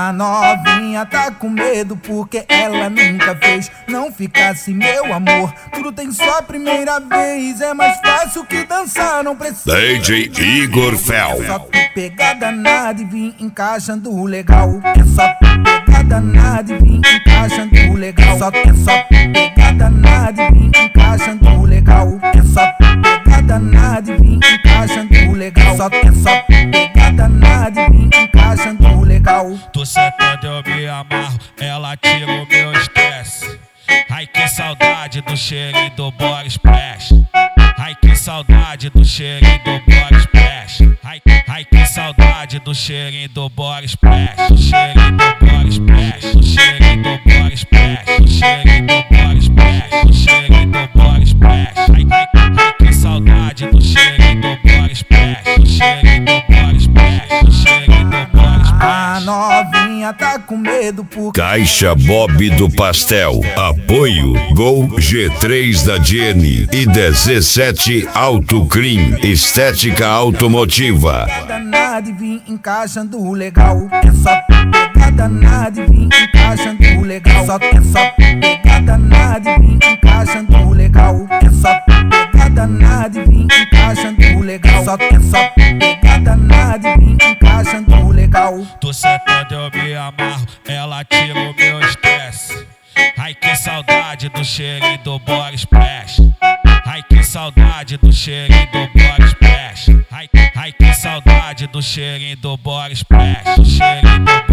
A novinha tá com medo porque ela nunca fez. Não ficasse meu amor, tudo tem só primeira vez. É mais fácil que dançar, não precisa. DJ Igor Fel. É só tu pegar danada e vir encaixando legal. É só tu pegar danada e vir encaixando legal. É só tu pegar danada e vir encaixando legal. É só tu pegar danada e vir encaixando legal. É só tu pegar danada e vir encaixando legal. Tô sentando, eu me amarro, ela tira o meu estresse. Ai que saudade do cheirinho do body splash. Ai que saudade do cheirinho do body splash. Ai que saudade do cheirinho do body splash. Do cheirinho do body splash. Do cheirinho do body splash. Do cheirinho do body splash. Do cheirinho do body splash. Ai que saudade do cheirinho do body splash. Do cheirinho do body splash. Do cheirinho do body splash. A novinha tá com medo porque Caixa Bob do Pastel. Apoio Gol G3 da Jenny e 17 Autocrim Estética Automotiva. danada e vim encaixando legal. É só pegar danada e vim encaixando legal. É só pegar danada e vim encaixando legal. É só pegar danada e vim encaixando legal. É só pegar danada e vim encaixando legal. Tô sentando, eu me amarro, ela tira o meu estresse. Ai que saudade do cheirinho do body splash. Ai que saudade do cheirinho do body splash. Ai que saudade do cheirinho do body splash. Do cheirinho do